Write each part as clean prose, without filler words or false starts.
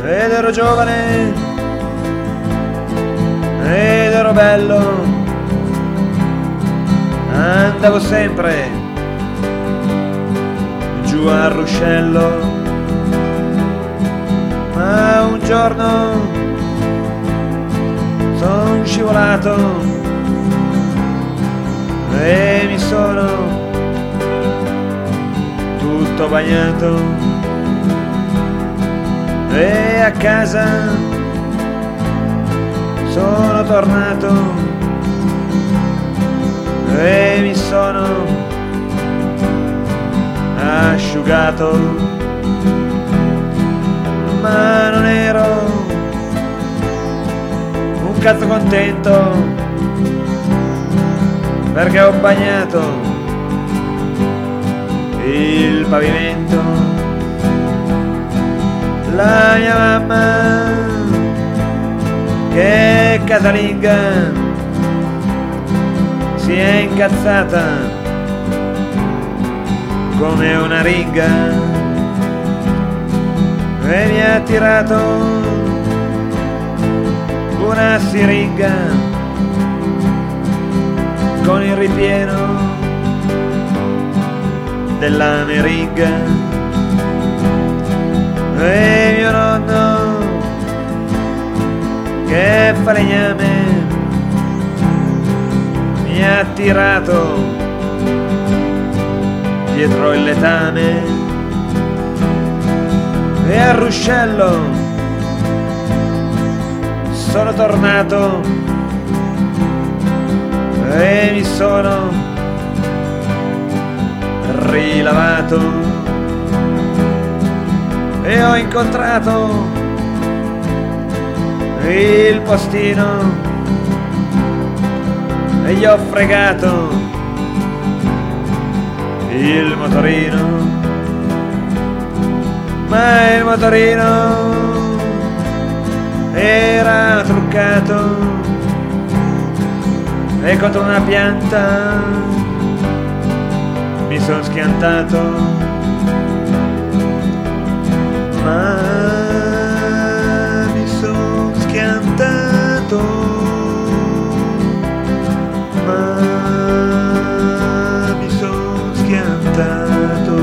ed ero giovane ed ero bello, andavo sempre giù al ruscello, ma un giorno son scivolato e mi sono tutto bagnato, e a casa sono tornato e mi sono asciugato, ma non ero un cazzo contento perché ho bagnato il pavimento. La mia mamma, che è casalinga, si è incazzata come una ringa e mi ha tirato una siringa con il ripieno della meringa, e mio nonno, che fa legname, mi ha tirato dietro il letame, e al ruscello sono tornato e mi sono rilavato e ho incontrato il postino e gli ho fregato il motorino, ma il motorino era truccato e contro una pianta mi sono schiantato, ma mi sono schiantato, ma mi sono schiantato,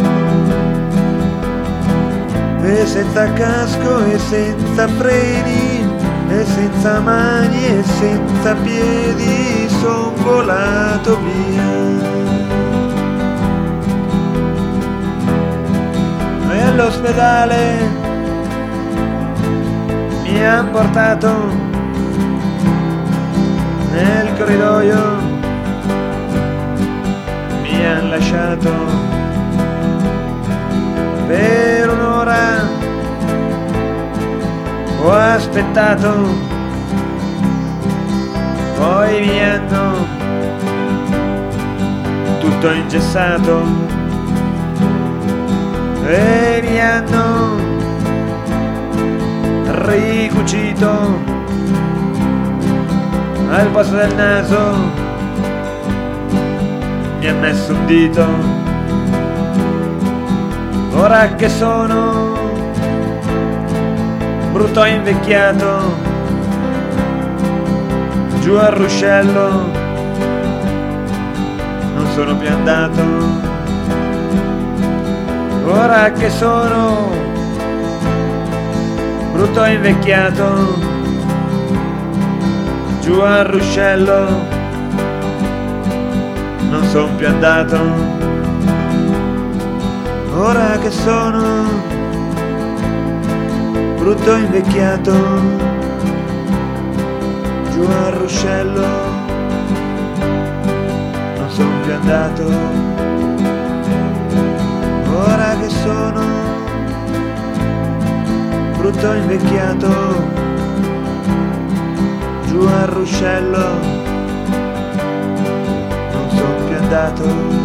e senza casco e senza freni e senza mani e senza piedi son volato via. E all'ospedale mi han portato nel corridoio, mi han lasciato per un'ora, ho aspettato, poi mi hanno tutto ingessato e mi hanno ricucito al posto del naso, mi ha messo un dito, ora che sono brutto e invecchiato giù al ruscello non sono più andato, ora che sono brutto e invecchiato giù al ruscello non son più andato, ora che sono brutto e invecchiato giù al ruscello non son più andato, ora che sono brutto e invecchiato giù al ruscello non son più andato.